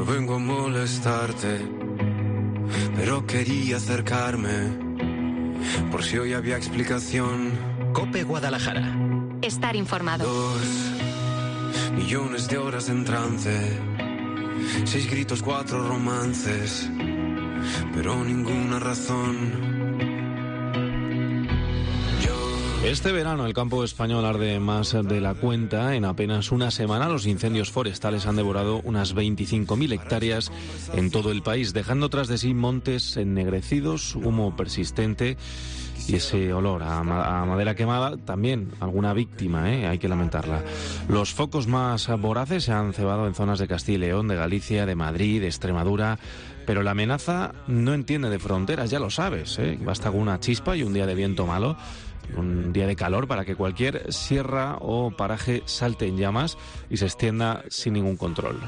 vengo a molestarte, pero quería acercarme, por si hoy había explicación. COPE Guadalajara. Estar informado. 2 millones de horas en trance, 6 gritos, 4 romances, pero ninguna razón. Este verano el campo español arde más de la cuenta. En apenas una semana los incendios forestales han devorado unas 25.000 hectáreas en todo el país, dejando tras de sí montes ennegrecidos, humo persistente y ese olor a madera quemada. También alguna víctima, hay que lamentarla. Los focos más voraces se han cebado en zonas de Castilla y León, de Galicia, de Madrid, de Extremadura. Pero la amenaza no entiende de fronteras, ya lo sabes, Basta con una chispa y un día de viento malo, un día de calor, para que cualquier sierra o paraje salte en llamas y se extienda sin ningún control.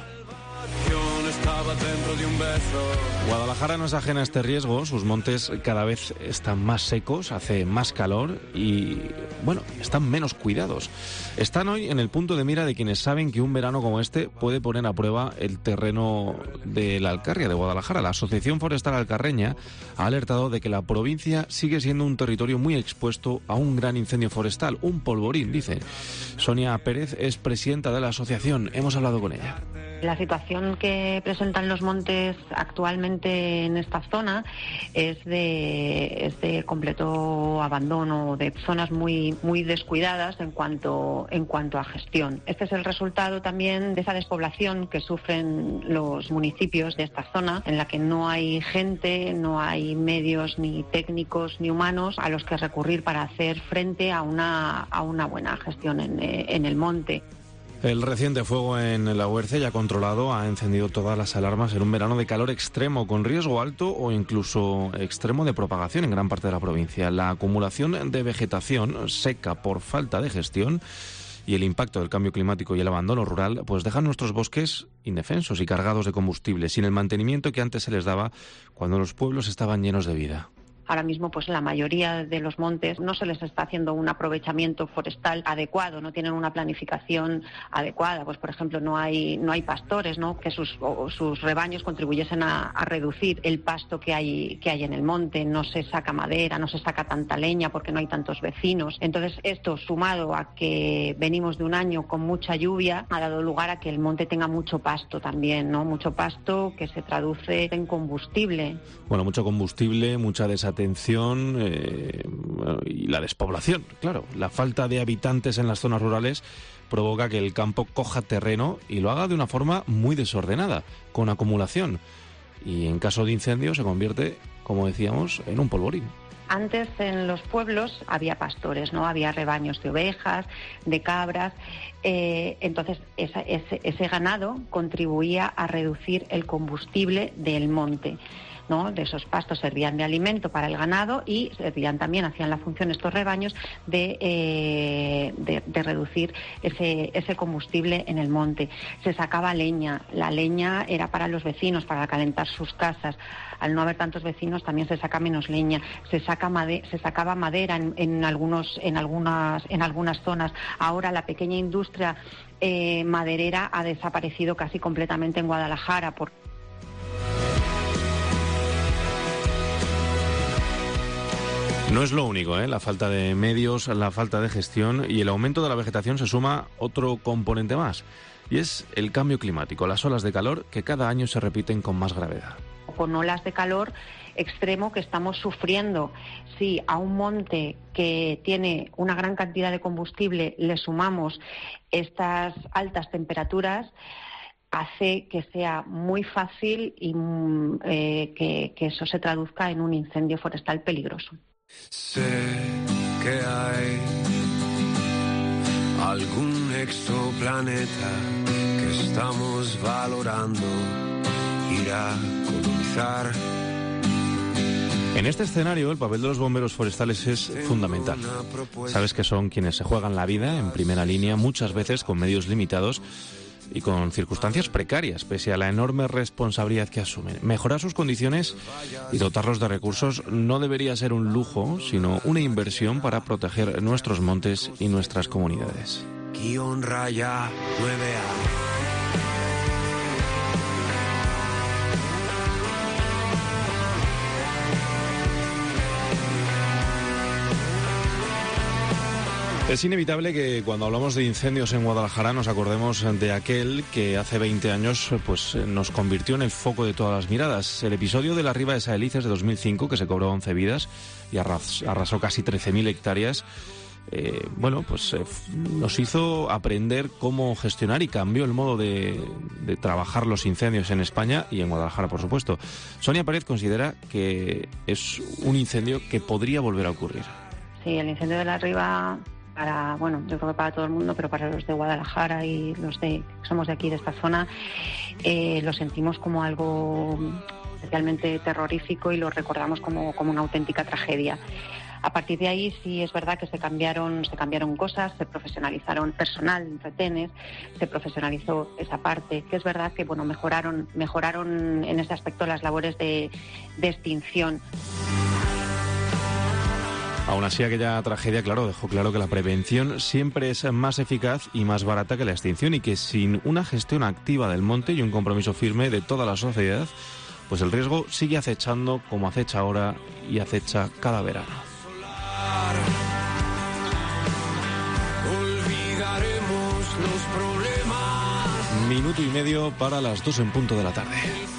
Guadalajara no es ajena a este riesgo. Sus montes cada vez están más secos, hace más calor y, están menos cuidados. Están hoy en el punto de mira de quienes saben que un verano como este puede poner a prueba el terreno de la Alcarria de Guadalajara. La Asociación Forestal Alcarreña ha alertado de que la provincia sigue siendo un territorio muy expuesto a un gran incendio forestal, un polvorín, dice. Sonia Pérez es presidenta de la asociación. Hemos hablado con ella. La situación que presentan los montes actualmente en esta zona es de completo abandono, de zonas muy descuidadas en cuanto a gestión. Este es el resultado también de esa despoblación que sufren los municipios de esta zona, en la que no hay gente, no hay medios ni técnicos ni humanos a los que recurrir para hacer frente a una buena gestión en el monte. El reciente fuego en la Huerce, ya controlado, ha encendido todas las alarmas en un verano de calor extremo, con riesgo alto o incluso extremo de propagación en gran parte de la provincia. La acumulación de vegetación seca por falta de gestión y el impacto del cambio climático y el abandono rural pues dejan nuestros bosques indefensos y cargados de combustible, sin el mantenimiento que antes se les daba cuando los pueblos estaban llenos de vida. Ahora mismo, pues la mayoría de los montes no se les está haciendo un aprovechamiento forestal adecuado, no tienen una planificación adecuada. Pues, por ejemplo, no hay pastores, ¿no?, que sus rebaños contribuyesen a reducir el pasto que hay en el monte. No se saca madera, no se saca tanta leña porque no hay tantos vecinos. Entonces, esto sumado a que venimos de un año con mucha lluvia, ha dado lugar a que el monte tenga mucho pasto también, ¿no? Mucho pasto que se traduce en combustible. Bueno, mucho combustible, mucha desatención y la despoblación, claro. La falta de habitantes en las zonas rurales provoca que el campo coja terreno y lo haga de una forma muy desordenada, con acumulación. Y en caso de incendio se convierte, como decíamos, en un polvorín. Antes en los pueblos había pastores, ¿no? Había rebaños de ovejas, de cabras. Entonces ese ganado contribuía a reducir el combustible del monte, ¿no? De esos pastos servían de alimento para el ganado y servían también, hacían la función estos rebaños de reducir ese combustible en el monte. Se sacaba leña, la leña era para los vecinos, para calentar sus casas. Al no haber tantos vecinos también se saca menos leña, se sacaba madera en algunas zonas. Ahora la pequeña industria maderera ha desaparecido casi completamente en Guadalajara. No es lo único, la falta de medios, la falta de gestión y el aumento de la vegetación se suma otro componente más, y es el cambio climático, las olas de calor que cada año se repiten con más gravedad. Con olas de calor extremo que estamos sufriendo. Si a un monte que tiene una gran cantidad de combustible le sumamos estas altas temperaturas, hace que sea muy fácil y que eso se traduzca en un incendio forestal peligroso. Sé que hay algún exoplaneta que estamos valorando ir a colonizar. En este escenario, el papel de los bomberos forestales es fundamental. Sabes que son quienes se juegan la vida en primera línea, muchas veces con medios limitados y con circunstancias precarias, pese a la enorme responsabilidad que asumen. Mejorar sus condiciones y dotarlos de recursos no debería ser un lujo, sino una inversión para proteger nuestros montes y nuestras comunidades. Es inevitable que cuando hablamos de incendios en Guadalajara nos acordemos de aquel que hace 20 años pues nos convirtió en el foco de todas las miradas. El episodio de la Riva de Saelices de 2005, que se cobró 11 vidas y arrasó casi 13.000 hectáreas, nos hizo aprender cómo gestionar y cambió el modo de trabajar los incendios en España y en Guadalajara, por supuesto. Sonia Pérez considera que es un incendio que podría volver a ocurrir. Sí, el incendio de la Riva, yo creo que para todo el mundo, pero para los de Guadalajara y los que somos de aquí, de esta zona, lo sentimos como algo especialmente terrorífico y lo recordamos como una auténtica tragedia. A partir de ahí sí es verdad que se cambiaron cosas, se profesionalizaron personal, retenes, se profesionalizó esa parte, que es verdad que mejoraron en ese aspecto las labores de extinción. Aún así, aquella tragedia, dejó claro que la prevención siempre es más eficaz y más barata que la extinción, y que sin una gestión activa del monte y un compromiso firme de toda la sociedad, pues el riesgo sigue acechando como acecha ahora y acecha cada verano. Olvidaremos los problemas. Minuto y medio para las 2 en punto de la tarde.